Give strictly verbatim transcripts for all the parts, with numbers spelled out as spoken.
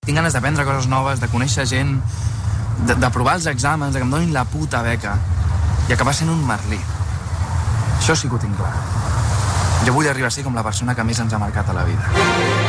Tinc ganes d'aprendre coses noves, de conèixer gent, de, de provar els exàmens, de que em donin la puta beca i acabar sent un Merlí. Això sí que ho tinc clar. Jo vull arribar a ser com la persona que més ens ha marcat a la vida.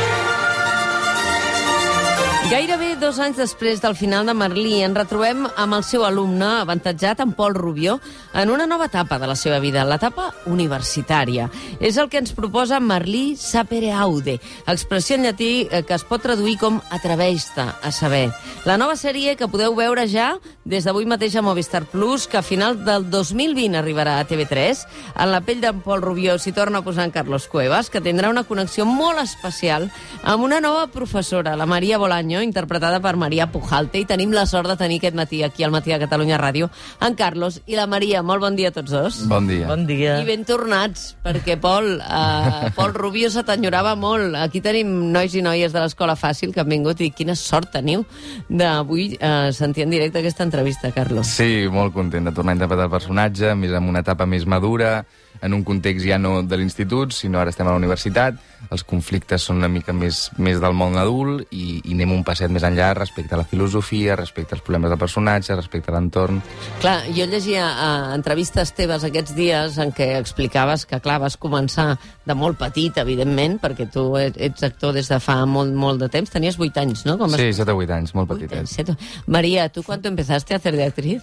Gairebé dos anys després del final de Merlí ens retrobem amb el seu alumne avantatjat, en Pol Rubió, en una nova etapa de la seva vida, l'etapa universitària. És el que ens proposa Merlí sapere aude, expressió en llatí que es pot traduir com atreveix-te a saber. La nova sèrie que podeu veure ja des d'avui mateix a Movistar Plus, que a final del dos mil vint arribarà a T V tres. En la pell d'en Pol Rubió s'hi torna a posar en Carlos Cuevas, que tindrà una connexió molt especial amb una nova professora, la Maria Bolaño, interpretada per Maria Pujalte, i tenim la sort de tenir aquest matí aquí al Matí de Catalunya Ràdio en Carlos i la Maria. Molt bon dia a tots dos. Bon dia. Bon dia. I ben tornats, perquè Pol, eh, Pol Rubió se t'enyorava molt. Aquí tenim nois i noies de l'Escola Fàcil que han vingut i quina sort teniu d'avui eh, sentir en directe aquesta entrevista, Carlos. Sí, molt content de tornar a interpretar el personatge, més en una etapa més madura, en un context ja no de l'institut, sinó ara estem a la universitat, els conflictes són una mica més, més del món adult i, i anem un passet més enllà respecte a la filosofia, respecte als problemes del personatge, respecte a l'entorn. Clar, jo llegia uh, entrevistes teves aquests dies en què explicaves que, clar, vas començar de molt petit, evidentment, perquè tu ets actor des de fa molt, molt de temps. Tenies vuit anys, no? Com vas... Sí, set o vuit anys, molt petitet. Set... María, ¿tú cuándo empezaste a hacer de actriz?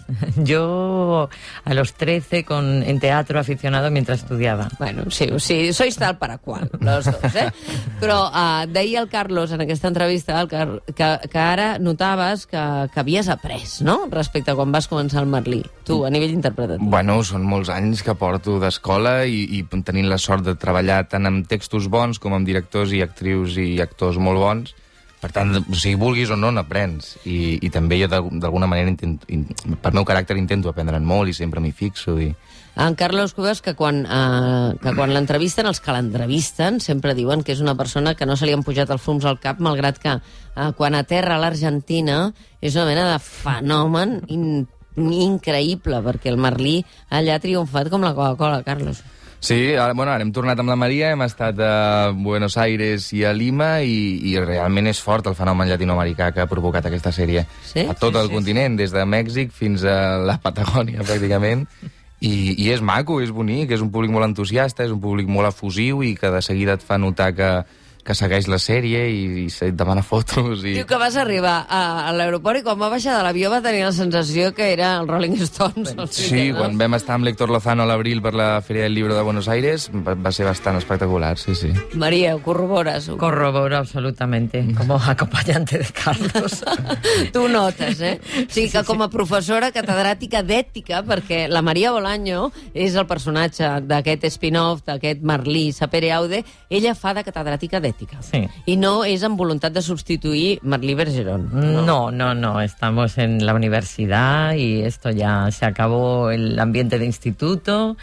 Yo a los trece con, en teatro aficionado mientras estudiaba. Bueno, sí, sí, sois tal para cual, los dos, eh? Però uh, deia el Carlos en aquesta entrevista el Car que, que ara notaves que, que havies après, no?, respecte a quan vas començar el Merlí, tu, a nivell interpretatiu. Bueno, són molts anys que porto d'escola i, i tenint la sort de treballar tant amb textos bons com amb directors i actrius i actors molt bons. Per tant, o sigui, vulguis o no, n'aprens. I, I també jo, d'alguna manera, intento, in, per meu caràcter, intento aprendre'n molt i sempre m'hi fixo. I... En Carlos Cuevas, que quan, eh, que quan l'entrevisten, els que l'entrevisten, sempre diuen que és una persona que no se li han pujat els fums al cap, malgrat que eh, quan aterra a l'Argentina és una mena de fenomen in, increïble, perquè el Merlí allà ha triomfat com la Coca-Cola, Carlos. Sí, ara, bueno, ara hem tornat amb la Maria, hem estat a Buenos Aires i a Lima i, i realment és fort el fenomen llatinoamericà que ha provocat aquesta sèrie. Sí? A tot sí, el sí, continent, des de Mèxic fins a la Patagònia, pràcticament. I, I és maco, és bonic, és un públic molt entusiasta, és un públic molt efusiu i que de seguida et fa notar que, que segueix la sèrie i, i et demana fotos. I... Diu que vas arribar a, a l'aeroport i quan va baixar de l'avió va tenir la sensació que era el Rolling Stones. O sigui, sí, no? Quan vam estar amb l'Héctor Lozano a l'abril per la Feria del Libro de Buenos Aires va, va ser bastant espectacular, sí, sí. María, ho corrobores? Ho... Corroboro absolutamente, como acompañante de Carlos. Tu notes, eh? O sigui que com a professora catedràtica d'ètica, perquè la Maria Bolaño és el personatge d'aquest spin-off, d'aquest Merlí sapere aude, ella fa de catedràtica d'ètica. Sí. I no és amb voluntat de substituir Merlí Bergeron. No. no, no, no. Estamos en la universidad y esto ya se acabó el ambiente de instituto,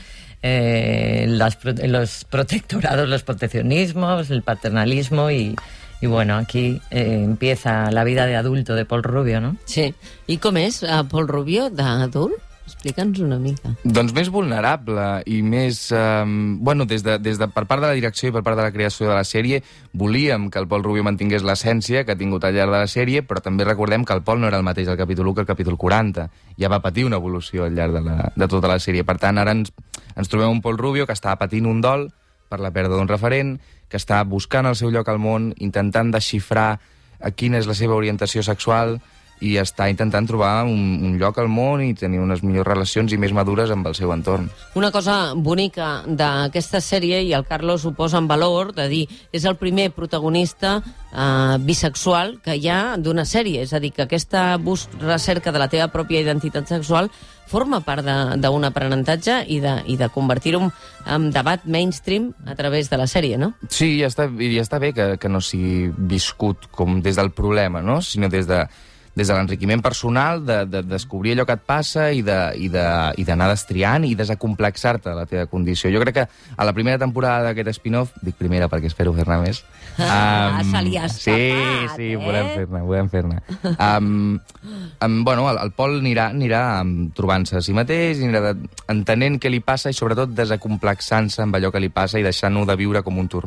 eh, las, los protectorados, los proteccionismos, el paternalismo y... Y bueno, aquí eh, empieza la vida de adulto de Pol Rubió, no? Sí. I com és uh, Pol Rubió d'adult? Explica'ns una mica. Doncs més vulnerable i més... Eh, bueno, des de, des de, per part de la direcció i per part de la creació de la sèrie, volíem que el Pol Rubió mantingués l'essència que ha tingut al llarg de la sèrie, però també recordem que el Pol no era el mateix al capítol u que al capítol quaranta. Ja va patir una evolució al llarg de, la, de tota la sèrie. Per tant, ara ens, ens trobem un Pol Rubió que estava patint un dol per la pèrdua d'un referent, que està buscant el seu lloc al món, intentant desxifrar quina és la seva orientació sexual i està intentant trobar un, un lloc al món i tenir unes millors relacions i més madures amb el seu entorn. Una cosa bonica d'aquesta sèrie, i el Carlos ho posa en valor, de dir, és el primer protagonista eh, bisexual que hi ha d'una sèrie. És a dir, que aquesta bus recerca de la teva pròpia identitat sexual forma part d'un aprenentatge i de, i de convertir-ho en debat mainstream a través de la sèrie, no? Sí, ja està, ja està bé que, que no sigui viscut com des del problema, no? Sinó des de des de l'enriquiment personal, de, de descobrir allò que et passa i d'anar de, i de, destriant i desacomplexar-te de la teva condició. Jo crec que a la primera temporada d'aquest spin-off, dic primera perquè espero fer-ne més... Ah, um, se li ha escapat, sí, sí, eh? volem fer-ne, volem fer-ne. Um, um, bueno, el, el Pol anirà, anirà um, trobant-se a si mateix, anirà de, entenent què li passa i sobretot desacomplexant-se amb allò que li passa i deixant-ho de viure com un turment.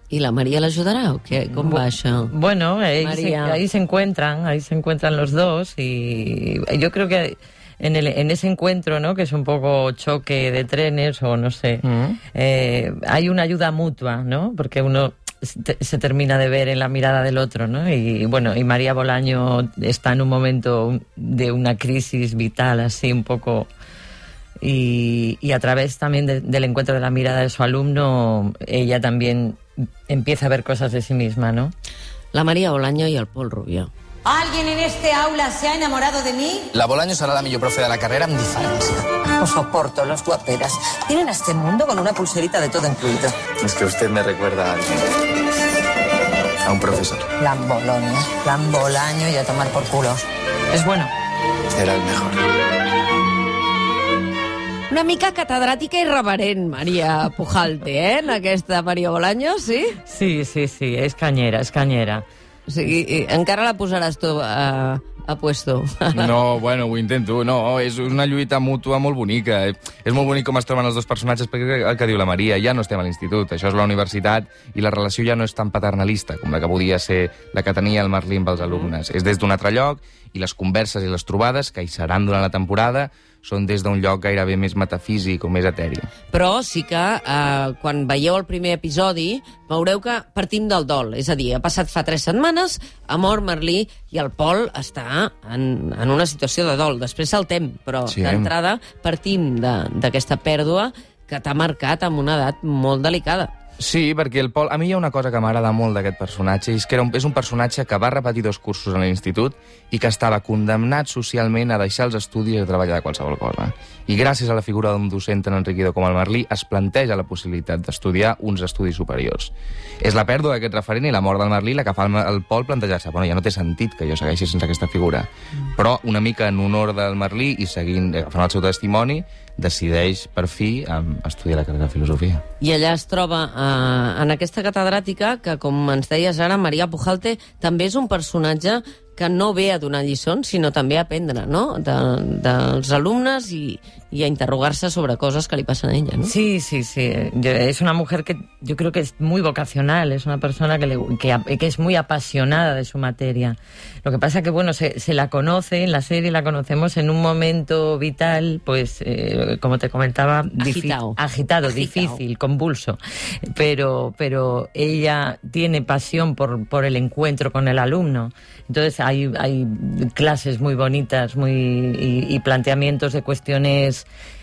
¿Y la María l'ajudarà o qué? ¿Cómo va això? Bueno, ahí se, María. ahí se encuentran, ahí se encuentran los dos y yo creo que en, el, en ese encuentro, ¿no? Que es un poco choque de trenes o no sé, mm. eh, hay una ayuda mutua, ¿no? Porque uno se termina de ver en la mirada del otro, ¿no? Y bueno, y María Bolaño está en un momento de una crisis vital así un poco, y, y a través también de, del encuentro de la mirada de su alumno, ella también empieza a ver cosas de sí misma, ¿no? La María Bolaño i el Pol Rubió. ¿Alguien en este aula se ha enamorado de mí? La Bolaño serà la millor profe de la carrera amb diferència. No soporto las guaperas. Tienen a este mundo con una pulserita de todo incluido. Es que usted me recuerda a, a un profesor. Lamboloña, Lambolaño y a tomar por culo. Es bueno. Era el mejor. Una mica catedràtica i reverent, Maria Pujalte, eh? En aquesta Maria Bolaño, sí? Sí, sí, sí, és canyera, és canyera. O sigui, encara la posaràs tu a, a puesto. No, bueno, ho intento. No, és una lluita mútua molt bonica. És molt bonic com es troben els dos personatges, perquè el que diu la Maria, ja no estem a l'institut, això és la universitat, i la relació ja no és tan paternalista com la que podia ser la que tenia el Merlí amb els alumnes. És des d'un altre lloc, i les converses i les trobades, que hi seran durant la temporada, són des d'un lloc gairebé més metafísic o més eteri. Però sí que eh, quan veieu el primer episodi veureu que partim del dol. És a dir, ha passat fa tres setmanes, ha mort Merlí i el Pol està en, en una situació de dol. Després saltem, però sí, d'entrada partim d'aquesta pèrdua que t'ha marcat amb una edat molt delicada. Sí, perquè el Pol... A mi hi ha una cosa que m'agrada molt d'aquest personatge, és que era un, és un personatge que va repetir dos cursos a l'institut i que estava condemnat socialment a deixar els estudis i a treballar de qualsevol cosa. I gràcies a la figura d'un docent tan enriquidor com el Merlí es planteja la possibilitat d'estudiar uns estudis superiors. És la pèrdua d'aquest referent i la mort del Merlí la que fa el, el Pol plantejar-se, bueno, ja no té sentit que jo segueixi sense aquesta figura. Però una mica en honor del Merlí i seguint, agafant el seu testimoni, decideix, per fi, estudiar la carrera de filosofia. I allà es troba eh, en aquesta catedràtica que, com ens deies ara, Maria Pujalte, també és un personatge que no ve a donar lliçons, sinó també a aprendre, ¿no? De, dels alumnes i, y a interrogarse sobre cosas que le pasan a ella, ¿no? Sí, sí, sí. Yo, es una mujer que yo creo que es muy vocacional, es una persona que, le, que, que es muy apasionada de su materia. Lo que pasa que, bueno, se, se la conoce, en la serie la conocemos en un momento vital, pues, eh, como te comentaba, agitado, agitado, agitado, difícil, convulso. Pero, pero ella tiene pasión por, por el encuentro con el alumno. Entonces hay, hay clases muy bonitas muy, y, y planteamientos de cuestiones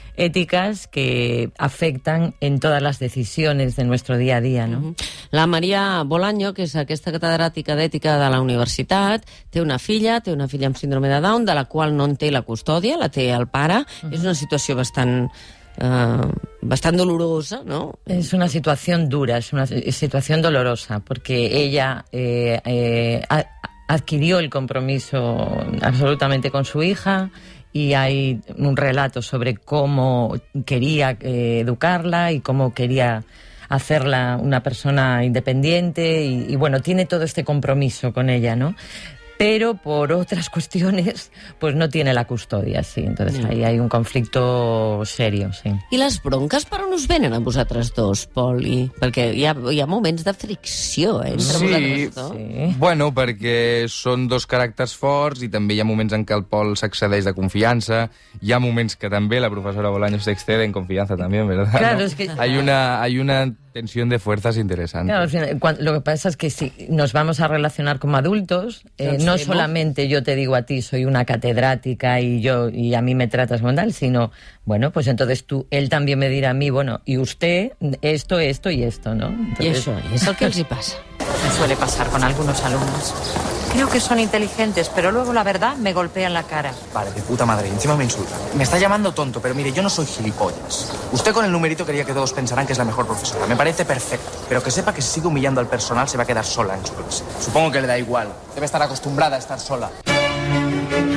éticas que afectan en todas las decisiones de nuestro día a día, ¿no? La Maria Bolaño, que és aquesta catedràtica d'ètica de la universitat, té una filla, té una filla amb síndrome de Down, de la qual no en té la custòdia, la té el pare. Uh-huh. És una situació bastant... Uh, bastante dolorosa, ¿no? Es una situación dura, es una situación dolorosa, porque ella eh, eh, a, adquirió el compromiso absolutamente con su hija y hay un relato sobre cómo quería eh, educarla y cómo quería hacerla una persona independiente y, y bueno, tiene todo este compromiso con ella, ¿no? Pero por otras cuestiones pues no tiene la custodia, sí. Entonces mm. ahí hay un conflicto serio, sí. I les bronques per on us venen a vosaltres dos, Poli? Perquè hi ha, hi ha moments de fricció, eh, entre sí, vosaltres dos. Sí, bueno, perquè són dos caràcters forts i també hi ha moments en què el Pol s'excedeix de confiança, hi ha moments que també la professora Bolaño se excede en confianza també, ¿verdad? Claro, ¿no? es que... Hay una, hay una tensión de fuerzas interesante. Claro, al final, cuando, lo que pasa es que si nos vamos a relacionar como adultos, eh, no solamente yo te digo a ti soy una catedrática y yo y a mí me tratas como tal, sino, bueno, pues entonces tú, él también me dirá a mí, bueno, y usted, esto, esto y esto, ¿no? Entonces... I això, és el que els hi passa. Me suele pasar con algunos alumnos. Creo que son inteligentes, pero luego la verdad me golpean la cara. Vale, de puta madre, encima me insulta. Me está llamando tonto, pero mire, yo no soy gilipollas. Usted con el numerito quería que todos pensarán que es la mejor profesora. Me parece perfecto. Pero que sepa que si sigue humillando al personal se va a quedar sola en su clase. Supongo que le da igual. Debe estar acostumbrada a estar sola.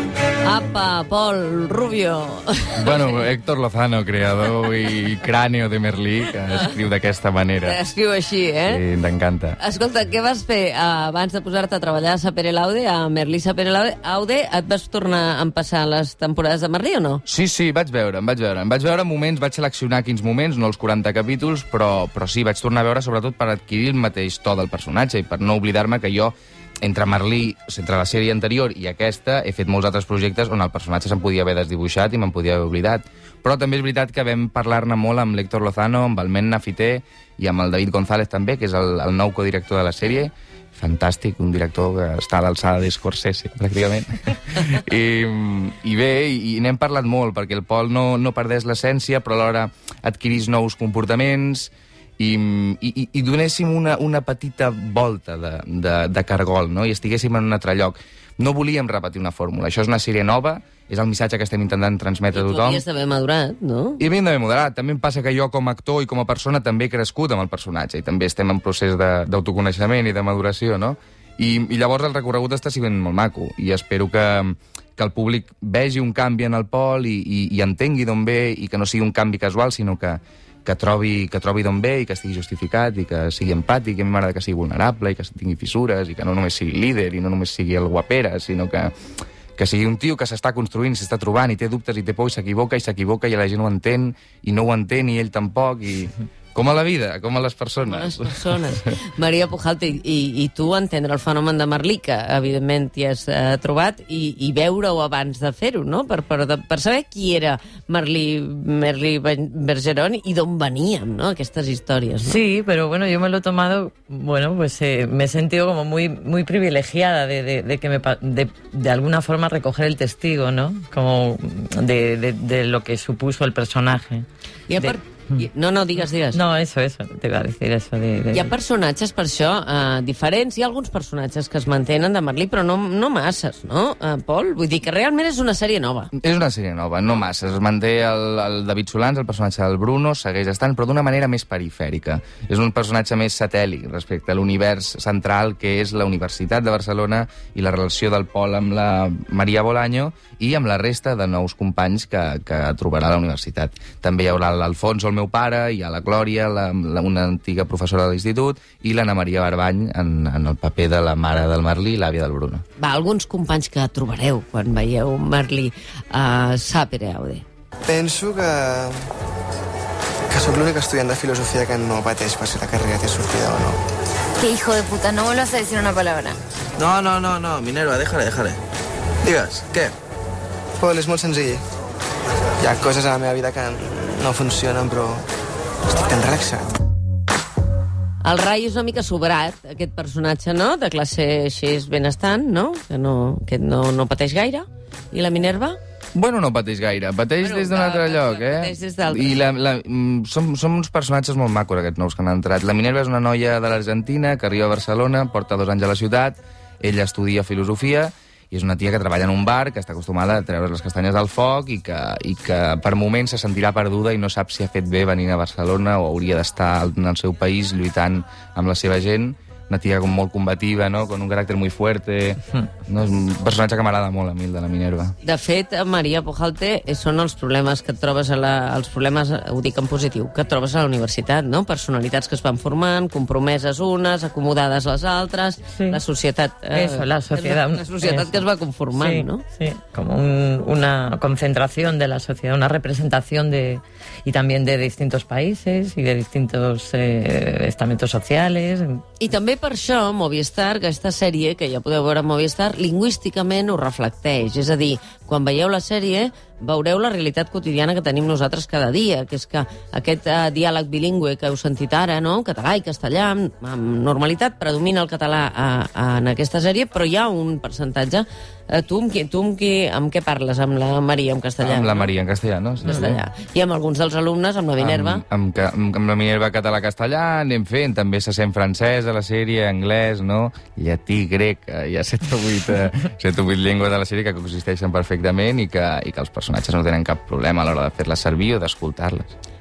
Apa, Pol Rubio. Bueno, Héctor Lozano, creador i cràneo de Merlí, que escriu d'aquesta manera. Escriu així, eh? Sí, t'encanta. Escolta, què vas fer uh, abans de posar-te a treballar a Sapere Aude, a Merlí Sapere Aude? Et vas tornar a empassar les temporades de Merlí o no? Sí, sí, vaig veure, em vaig veure. Em vaig veure moments, vaig seleccionar quins moments, no els quaranta capítols, però, però sí, vaig tornar a veure sobretot per adquirir el mateix to del personatge i per no oblidar-me que jo, entre Merlí, entre la sèrie anterior i aquesta, he fet molts altres projectes on el personatge se'n podia haver desdibuixat i me'n podia haver oblidat. Però també és veritat que vam parlar-ne molt amb l'Héctor Lozano, amb el Mena Fité i amb el David González també, que és el, el nou codirector de la sèrie. Fantàstic, un director que està a l'alçada d'Scorsese, pràcticament. I, I bé, i, i n'hem parlat molt, perquè el Pol no, no perdés l'essència, però alhora adquirís nous comportaments i, i, i donéssim una, una petita volta de, de, de cargol, no? I estiguéssim en un altre lloc. No volíem repetir una fórmula. Això és una sèrie nova, és el missatge que estem intentant transmetre a tothom. I tu havies d'haver madurat, no? I havíem d'haver madurat. També em passa que jo, com a actor i com a persona, també he crescut amb el personatge i també estem en procés d'autoconeixement i de maduració, no? I, I llavors el recorregut està sent molt maco i espero que, que el públic vegi un canvi en el Pol i, i, i entengui d'on ve i que no sigui un canvi casual, sinó que que trobi, que trobi d'on ve i que estigui justificat i que sigui empàtic, i a mi m'agrada que sigui vulnerable i que tingui fissures i que no només sigui líder i no només sigui el guapera, sinó que, que sigui un tio que s'està construint, s'està trobant i té dubtes i té por i s'equivoca i s'equivoca i la gent ho entén i no ho entén i ell tampoc i... Com a la vida, com a les persones. Com a les persones. Maria Pujalte, i, i tu entendre el fenomen de Merlí, que evidentment t'hi has eh, trobat, i, i veure-ho abans de fer-ho, no? Per, per, per saber qui era Merlí, Merlí Bergeron i d'on veníem, ¿no? Aquestes històries, ¿no? Sí, pero bueno, yo me lo he tomado, bueno, pues eh, me he sentido como muy, muy privilegiada de, de, de que me, de, de alguna forma recoger el testigo, ¿no? Como de, de, de lo que supuso el personaje. I a de... part... No, no, digues, digues. No, eso, eso, te iba a decir eso. De, de... Hi ha personatges, per això, eh, diferents. Hi ha alguns personatges que es mantenen de Merlí, però no, no masses, no, eh, Pol? Vull dir que realment és una sèrie nova. És una sèrie nova, no massa. Es manté el, el David Solans, el personatge del Bruno, segueix estant, però d'una manera més perifèrica. És un personatge més satèl·lit respecte a l'univers central, que és la Universitat de Barcelona i la relació del Pol amb la Maria Bolaño i amb la resta de nous companys que, que trobarà a la universitat. També hi haurà l'Alfonso, el meu pare, hi ha la Glòria, la, la, una antiga professora de l'institut, i l'Anna Maria Barbany en, en el paper de la mare del Merlí, l'àvia del Bruno. Va, alguns companys que trobareu quan veieu Merlí a Sapere Aude. Penso que... que sóc l'únic estudiant de filosofia que no pateix per si la carrera té sortida o no. Qué hijo de puta, no vuelvas a decir una palabra. No, no, no, no, Minerva, déjale, déjale. Digues, què? Pol, és molt senzill. Hi ha coses a la meva vida que no funcionen, però estic tan relaxat. El Rai és una mica sobrat, aquest personatge, no?, de classe així benestant, no?, que no, que no, no pateix gaire. I la Minerva? Bueno, no pateix gaire. Pateix Bueno, des d'un de- altre de- lloc, eh? pateix des d'altre. I la, la, mm, som, som uns personatges molt macos, aquests nous que han entrat. La Minerva és una noia de l'Argentina que arriba a Barcelona, porta dos anys a la ciutat, ella estudia filosofia, i és una tia que treballa en un bar, que està acostumada a treure les castanyes del foc i que, i que per moments se sentirà perduda i no sap si ha fet bé venir a Barcelona o hauria d'estar en el seu país lluitant amb la seva gent. Una tia com molt combativa, no?, con un caràcter muy fuerte. No, és un personatge que m'agrada molt a mi, el de la Minerva. De fet, Maria Pujalte, són els problemes que et trobes a la... els problemes, ho dic en positiu, que et trobes a la universitat, no? Personalitats que es van formant, compromeses unes, acomodades les altres, Sí. la societat... eh, Eso, la sociedad. La societat Eso. que es va conformant, Sí, no? sí, como un- una concentración de la sociedad, una representación de y también de distintos países y de distintos eh, estamentos sociales. I també per això Movistar, aquesta sèrie, que ja podeu veure a Movistar, lingüísticament ho reflecteix. És a dir, quan veieu la sèrie, veureu la realitat quotidiana que tenim nosaltres cada dia, que és que aquest eh, diàleg bilingüe que heu sentit ara, no?, català i castellà, amb, amb normalitat, predomina el català a, a, en aquesta sèrie, però hi ha un percentatge. Eh, tu, amb qui, tu amb, qui, amb què parles? Amb la Maria, en castellà? Amb la no? Maria, en castellà, no? Sí, En castellà. I amb alguns dels alumnes, amb la Minerva? Amb, amb, ca- amb, amb la Minerva català-castellà anem fent, també se sent francès a la sèrie, anglès, no? Llatí, grec, eh, hi ha set o vuit, eh, set o vuit llengües a la sèrie que coexisteixen perfectament i que, i que els personatges no tenen cap problema a l'hora de fer-les servir o d'escoltar-les.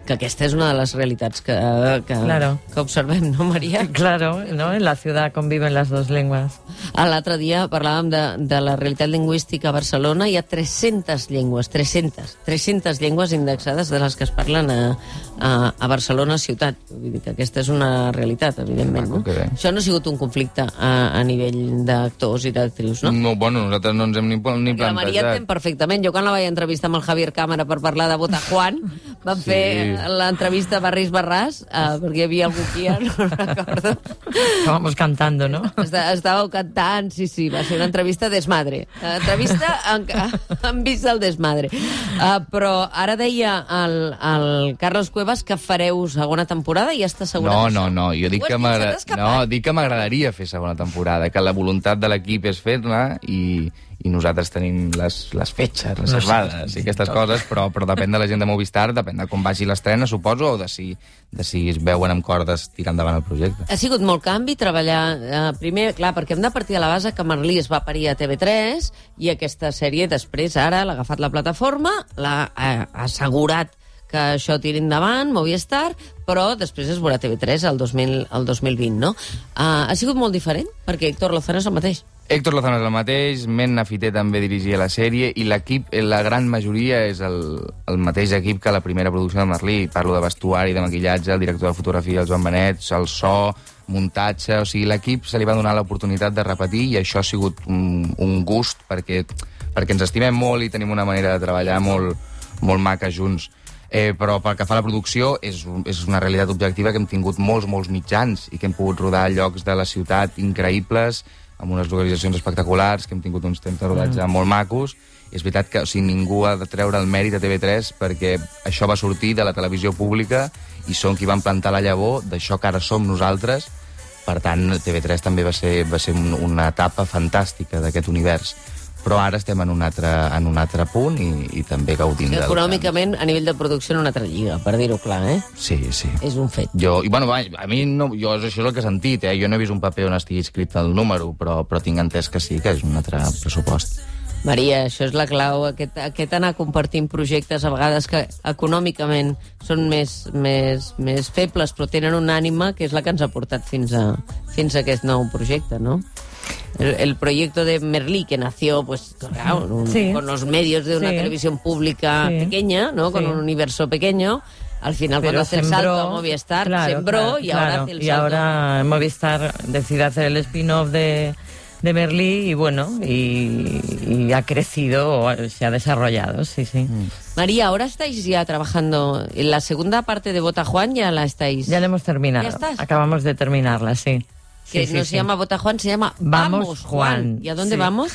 que aquesta és una de les realitats que, que, Claro. que observem, no, Maria? Claro, ¿no? En la ciudad conviven las dos lenguas. L'altre dia parlàvem de, de la realitat lingüística a Barcelona. Hi ha tres-centes llengües, tres-centes, tres-centes llengües indexades de les que es parlen a, a, a Barcelona ciutat. Vull dir que aquesta és una realitat, evidentment. No? Això no ha sigut un conflicte a, a nivell d'actors i d'actrius, no? No, bueno, nosaltres no ens hem ni, ni La Maria entén plantejat. perfectament. Jo quan la vaig entrevistar amb el Javier Cámara per parlar de Bota Juan, vam Sí. fer l'entrevista Barris Barràs, eh, perquè hi havia algú aquí, no recordo. Estábamos cantando, ¿no? Està, estàveu cantant, sí, sí, va ser una entrevista desmadre. Entrevista en, en vist del desmadre. Uh, però ara deia el, el Carlos Cuevas que fareu segona temporada i ja està assegurat. No, això? no, no, jo dic Ho has que m'agra- pensat escapat? no, dic que m'agradaria fer segona temporada, que la voluntat de l'equip és fer-la i, i nosaltres tenim les, les fetges reservades i aquestes coses, però, però depèn de la gent de Movistar, depèn de com vagi l'estrena, suposo, o de si, de si es veuen amb cordes tirar endavant el projecte. Ha sigut molt canvi treballar eh, primer, clar, perquè hem de partir de la base que Merlí es va parir a T V tres i aquesta sèrie després ara l'ha agafat la plataforma, l'ha eh, assegurat que això tiri endavant, Movistar, però després es veurà a T V tres el dos mil, el dos mil vint, no? Uh, ha sigut molt diferent, perquè Héctor Lozano és el mateix. Héctor Lozano és el mateix, Menna Fité també dirigia la sèrie i l'equip, la gran majoria, és el, el mateix equip que la primera producció de Merlí. Parlo de vestuari, de maquillatge, el director de fotografia, el Joan Benet, el so, muntatge... O sigui, l'equip se li va donar l'oportunitat de repetir i això ha sigut un, un gust perquè, perquè ens estimem molt i tenim una manera de treballar molt, molt maca junts. Eh, però pel que fa a la producció és, és una realitat objectiva que hem tingut molts, molts mitjans i que hem pogut rodar llocs de la ciutat increïbles, amb unes localitzacions espectaculars, que hem tingut uns temps de rodatge mm. molt macos. És veritat que o sigui, ningú ha de treure el mèrit a T V tres perquè això va sortir de la televisió pública i són qui van plantar la llavor d'això que ara som nosaltres. Per tant, T V tres també va ser, va ser un, una etapa fantàstica d'aquest univers. Però ara estem en un altre, en un altre punt i, i també gaudint del Econòmicament, a nivell de producció, en una altra lliga, per dir-ho clar, eh? Sí, sí. És un fet. Jo, i bueno, va, a mi no, jo, això és el que he sentit, eh? Jo no he vist un paper on estigui escrit el número, però, però tinc entès que sí, que és un altre pressupost. Maria, això és la clau, aquest, aquest anar compartint projectes a vegades que econòmicament són més, més, més febles, però tenen una ànima que és la que ens ha portat fins a, fins a aquest nou projecte, no? El, el proyecto de Merlí, que nació pues, claro, un, Sí. con los medios de una Sí. televisión pública Sí. pequeña, ¿no? Con Sí. un universo pequeño. Al final, Pero cuando hace el sembró- salto a Movistar, claro, sembró claro, y ahora claro. hace el Y salto. ahora Movistar decide hacer el spin-off de, de Merlí y bueno, y, y ha crecido, o se ha desarrollado, sí, sí. Mm. María, ahora estáis ya trabajando en la segunda parte de Bota Juan, ya la estáis... Ya la hemos terminado. ¿Ya estás? Acabamos de terminarla, sí. Que Sí, no sí, se sí. llama Bota Juan, se llama Vamos, Vamos Juan. Juan. ¿Y a dónde Sí. vamos?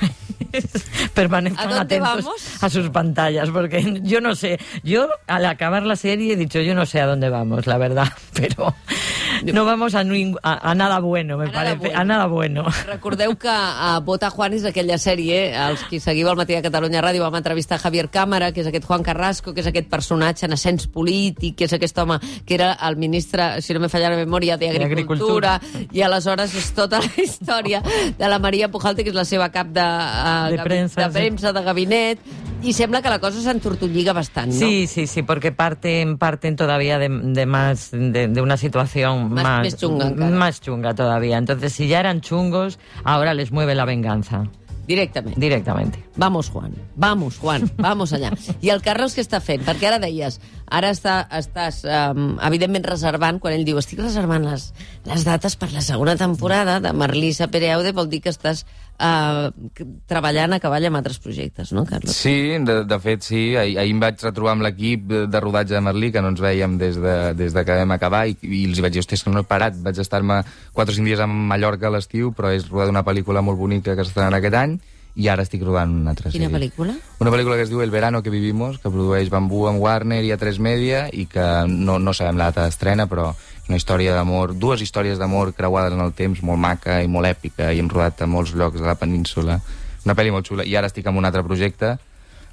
Permanezcan ¿A dónde atentos vamos? a sus pantallas, porque yo no sé, yo al acabar la serie he dicho, yo no sé a dónde vamos, la verdad, pero no vamos a, ning- a, a nada bueno, me A nada parece, bueno. a nada bueno. Recordeu que a Bota Juan és aquella sèrie, els qui seguiu al Matí de Catalunya Ràdio vam entrevistar Javier Cámara, que és aquest Juan Carrasco, que és aquest personatge en ascens polític, que és aquest home que era el ministre, si no me falla la memòria, d'Agricultura, i aleshores és tota la història de la Maria Pujalte, que és la seva cap de, uh, De gabi- premsa, de, sí. premsa, de gabinet, i sembla que la cosa s'entortolliga bastant, no? Sí, sí, sí, porque parten, parten todavía de, de más, de, de una situación Más- más, más chunga encara. más chunga todavía. Entonces, si ya eran chungos, ahora les mueve la venganza. Directament. Directamente. Vamos, Juan, vamos, Juan, vamos allà. I el Carlos què està fent? Perquè ara deies, ara està, estàs, um, evidentment, reservant, quan ell diu, estic reservant les, les dates per la segona temporada de Merlí Sapereude, vol dir que estàs uh, treballant a cavall amb altres projectes, no, Carlos? Sí, de, de fet, sí. Ah, ahir em vaig retrobar amb l'equip de, de rodatge de Merlí, que no ens veiem des de, des de que vam acabar, i, i els hi vaig dir, hòstia, és que no he parat. Vaig estar-me quatre o cinc dies a Mallorca a l'estiu, però és rodar una pel·lícula molt bonica que s'estrenarà aquest any, i ara estic rodant una altra Quina sèrie. pel·lícula? Una pel·lícula que es diu El verano que vivimos, que produeix Bambú amb Warner i A tres Media, i que no, no sabem la data d'estrena, però és una història d'amor, dues històries d'amor creuades en el temps, molt maca i molt èpica, i hem rodat a molts llocs de la península. Una pel·li molt xula. I ara estic en un altre projecte,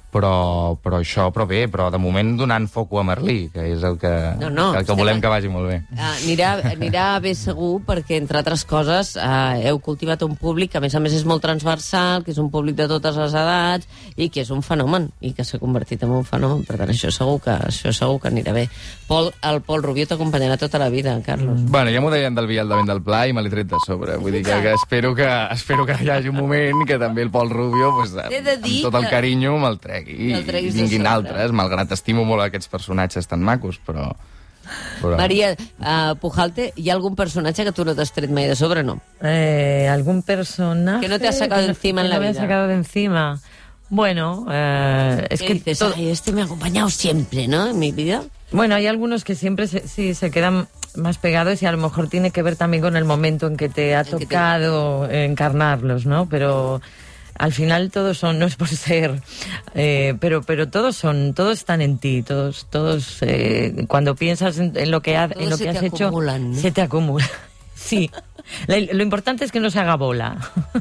Però, però això, però bé, però de moment donant foco a Merlí, que és el que, No, no, el que volem que vagi molt bé. Uh, anirà, anirà bé segur perquè, entre altres coses, uh, heu cultivat un públic que, a més a més, és molt transversal, que és un públic de totes les edats i que és un fenomen, i que s'ha convertit en un fenomen. Per tant, això segur que, això segur que anirà bé. Pol, el Pol Rubió t'acompanyarà tota la vida, Carlos. Mm. Bueno, ja m'ho deien del Vial de Vent del Pla i me l'he tret de sobre. Vull dir que, que, espero que espero que hi hagi un moment que també el Pol Rubió, pues, amb tot el carinyo, me'l tregui. I vinguin altres, malgrat estimo molt aquests personatges tan macos, però... però... Maria, uh, Pujalte, ¿hi ha algún personatge que tu no t'has tret mai de sobre, no? Eh, ¿Algún personaje? Que no te has sacado de encima en la vida. Que no me ha sacado de encima. Bueno, eh, es que... dices, todo... ay, este me ha acompañado siempre, ¿no?, en mi vida. Bueno, hay algunos que siempre se, sí se quedan más pegados y a lo mejor tiene que ver también con el momento en que te ha tocado te... encarnarlos, ¿no? Pero... Al final todos son, no es por ser, eh, pero pero todos son, todos están en ti, todos, todos eh, cuando piensas en, en lo que, ha, en lo que has hecho, ¿no? Se te acumula. Sí. Lo, lo importante es que no se haga bola.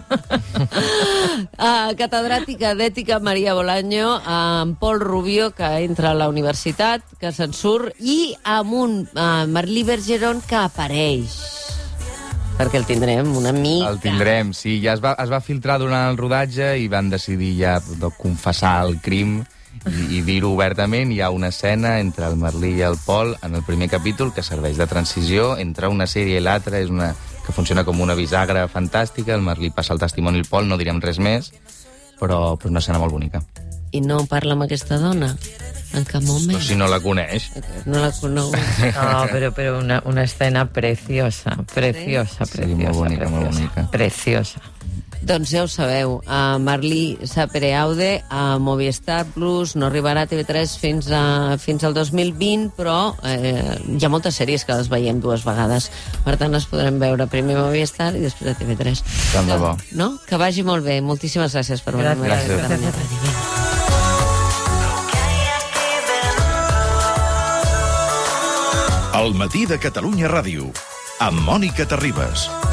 uh, catedràtica d'ètica Maria Bolaño, amb Pol Rubió, que entra a la universitat, que se'n surt, i amb un uh, Merlí Bergeron que apareix. Perquè el tindrem una mica. El tindrem, sí. Ja es va, es va filtrar durant el rodatge i van decidir ja de confessar el crim i, i dir-ho obertament. Hi ha una escena entre el Merlí i el Pol en el primer capítol que serveix de transició entre una sèrie i l'altra. És una que funciona com una bisagra fantàstica. El Merlí passa el testimoni al Pol, no direm res més, però, però una escena molt bonica. I no parla amb aquesta dona? En cap moment. O si no la coneix. No la conec. No, pero, pero una, una escena preciosa, preciosa, sí, preciosa. Molt bonica, preciosa, molt bonica. Preciosa. Doncs ja ho sabeu, a Merlí Sapereaude a Movistar Plus, no arribarà a T V tres fins, a, fins al dos mil vint, però eh, hi ha moltes sèries que les veiem dues vegades. Per tant, les podrem veure primer a Movistar i després a T V tres. Tant de bo. No? Que vagi molt bé. Moltíssimes gràcies per venir. Gràcies. Gràcies. Gràcies. El matí de Catalunya Ràdio, amb Mònica Terribas.